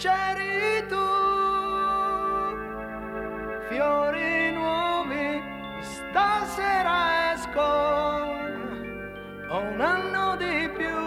c'eri tu, fiori nuovi, stasera esco, ho un anno di più,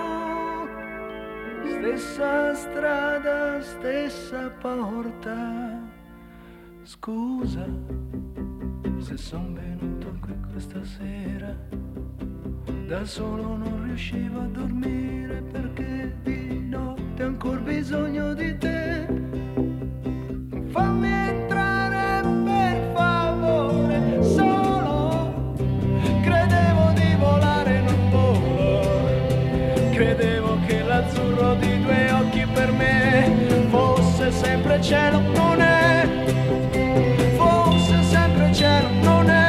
stessa strada, stessa porta, scusa se son venuto qui questa sera, da solo non riuscivo a dormire perché di notte ho ancora bisogno di te. Fammi entrare per favore, solo credevo di volare in un volo, credevo che l'azzurro di due occhi per me fosse sempre cielo, non è, fosse sempre cielo, non è.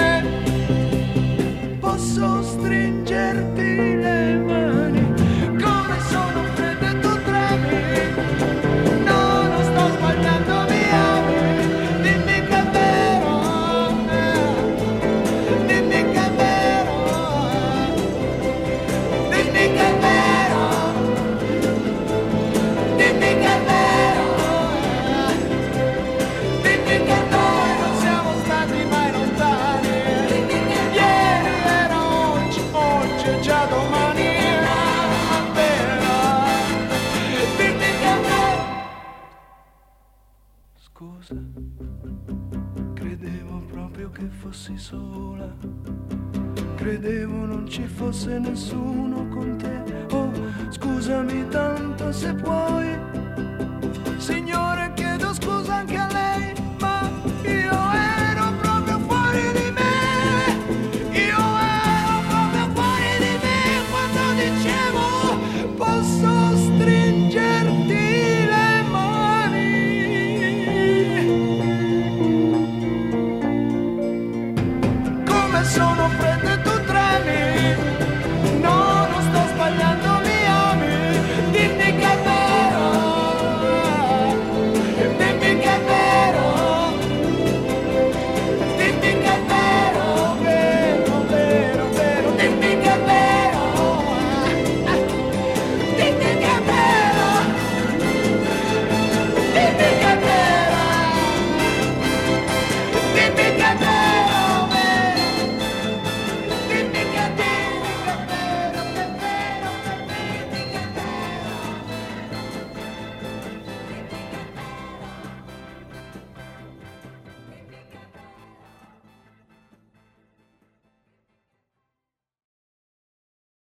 Posso stringerti le mani, come sono fredde e tu tremi, no, non sto sbagliando, mi ami, dimmi che è vero, dimmi che è vero, dimmi che è vero, dimmi che è vero, dimmi che noi non siamo stati mai lontani, ieri era oggi, oggi è già domani, ma vero, dimmi che è vero. Scusa, credevo proprio che fossi sola, credevo non ci fosse nessuno con te, oh scusami tanto se puoi